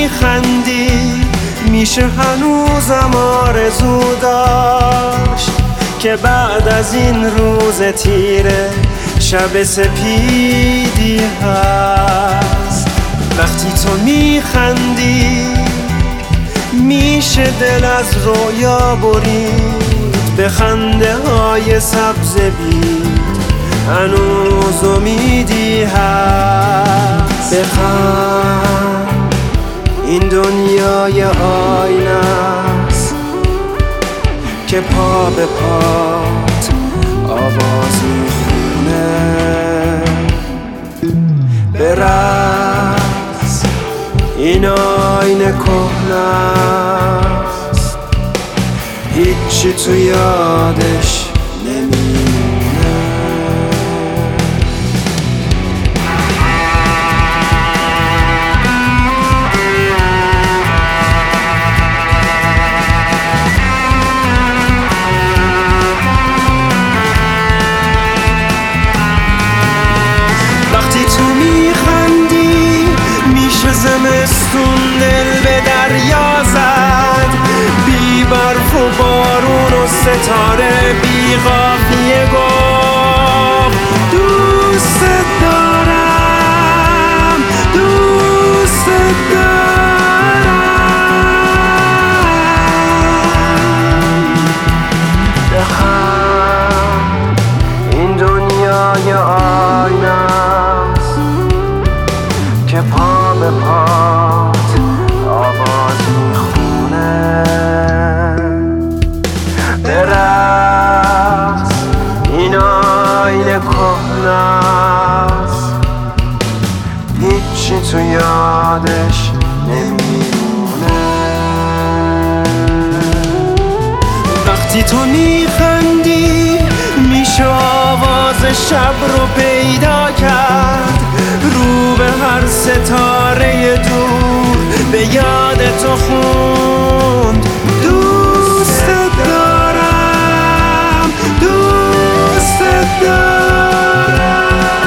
میخندی میشه هنوزم آرزو داشت که بعد از این روز تیره شب سپیدی هست. وقتی تو میخندی میشه دل از رویا برید، به خنده های سبز بید هنوز امیدی هست. بخند این دنیای آینه است که پا به پات آواز میخونه. برقص این آینه کهنه است، هیچی تو یادش نمیمونه. زمستون دل به دریا زد، بی برف و بارون و ستاره بی قافیه گفت دوست دارم، دوست دارم. بخند این دنیای آینه است که پا به پات آواز میخونه. برقص این آینه کهنه است، هیچی تو یادش نمیمونه. وقتی تو میخندی میشه آواز شب رو پیدا کرد، رو به هر ستاره دور به یاد تو خوند دوست دارم، دوست دارم.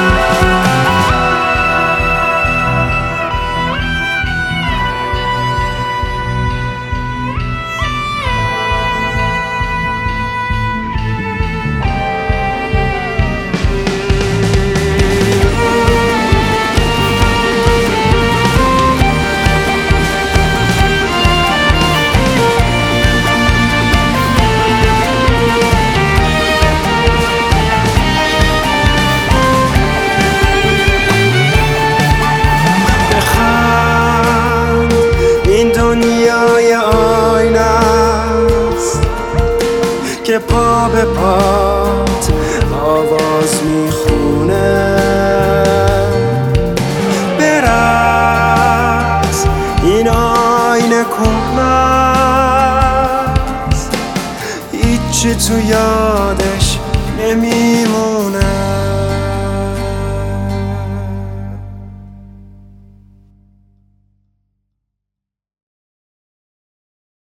دنیای آینه است که پا به پات آواز میخونه. برقص این آینه کهنه است، هیچی تو یاد